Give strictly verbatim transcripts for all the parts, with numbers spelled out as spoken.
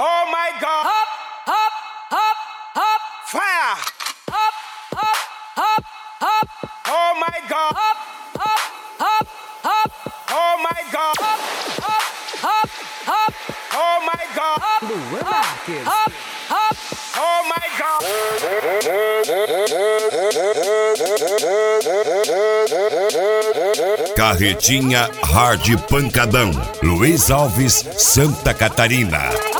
Oh my God. Hop, hop, hop, hop. Fire. Hop, hop, hop, hop. Oh my God. Hop, hop, hop, hop. Oh my God. Hop, hop, hop, hop. Oh my God. Hop, hop, hop, hop. Oh my God. Carretinha Hard Pancadão, Luiz Alves, Santa Catarina.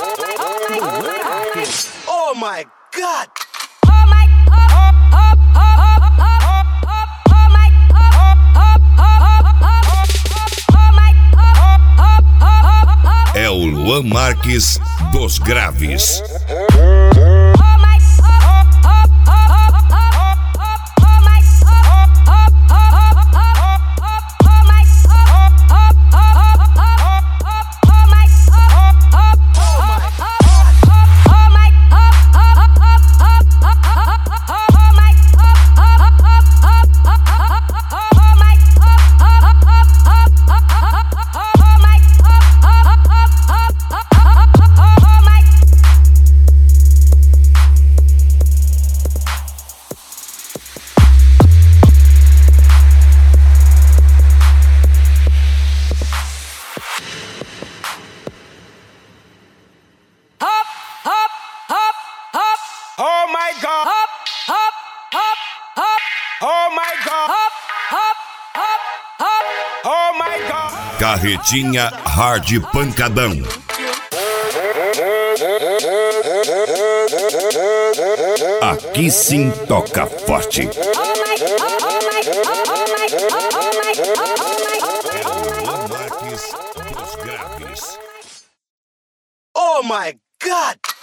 Oh my God. Oh my, hop, hop, hop, hop, hop, hop. Oh my, hop, hop, hop, hop, hop. Oh my, hop, hop, hop, hop. É o Luan Marques dos Graves. Oh my, hop, hop, hop, hop, hop. Oh my, hop, hop, hop, hop, hop. Oh my, hop, hop, hop, hop, hop. Oh my, hop, hop, hop, hop, hop. Oh my, hop, hop, hop, hop, hop. Oh my, hop, hop, hop, hop, hop. Oh my, hop, hop, hop, hop, hop. Oh my, hop, hop, hop, hop, hop. Oh my. Hop, hop, hop, hop. Oh my God. Hop, hop, hop, hop. Oh my God. Hop, hop, hop, hop. Oh my God. Carretinha Hard Pancadão. Aqui sim toca forte. Oh my, oh my, oh my, oh my, oh my, oh my. Luan Marques dos Graves. Oh my God.